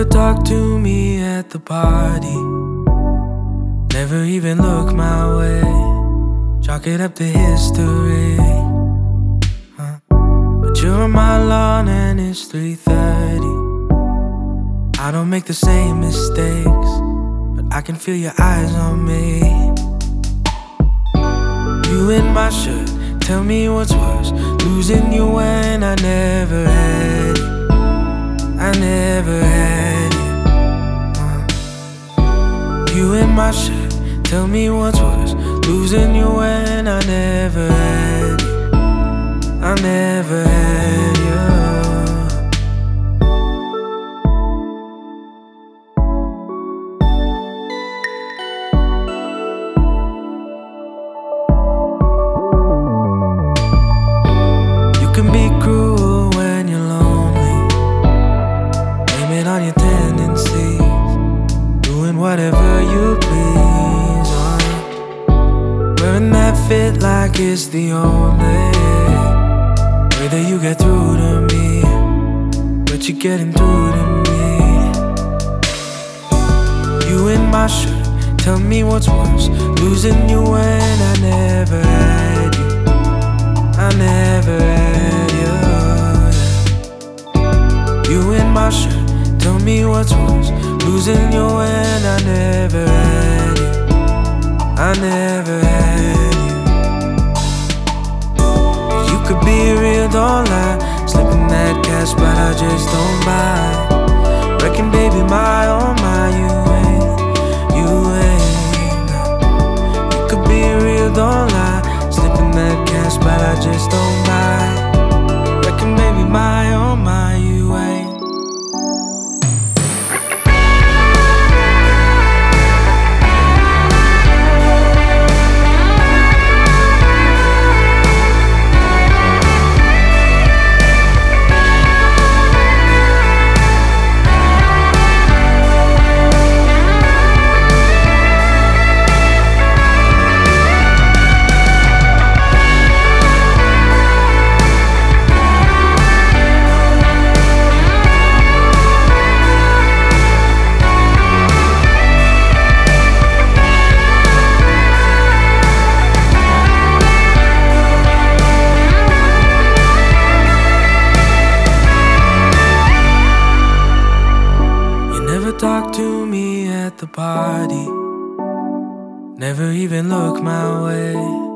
never talk to me at the party, never even look my way. Chalk it up to history, But you're on my lawn and it's 3:30. I don't make the same mistakes, but I can feel your eyes on me. You in my shirt, tell me what's worse, losing you when I never had it. I never had it. You in my shirt, tell me what's worse, losing you when I never had it. I never had you. You can be cruel when you're lonely, blame it on your tendencies, doing whatever you please, wearing that fit like it's the only way that you get through to me, but you're getting through to me. You in my shirt, tell me what's worse, losing you when I never had you. I never had you. You in my shirt, tell me what's worse, losing you when I never had you. I never had you. You could be real, don't lie, slipping that cash, but I just don't buy. Reckon baby, my oh my, you ain't. You could be real, don't lie, slipping that cash, but I just don't buy. Reckon baby, my oh my, you ain't. Talk to me at the party, never even look my way.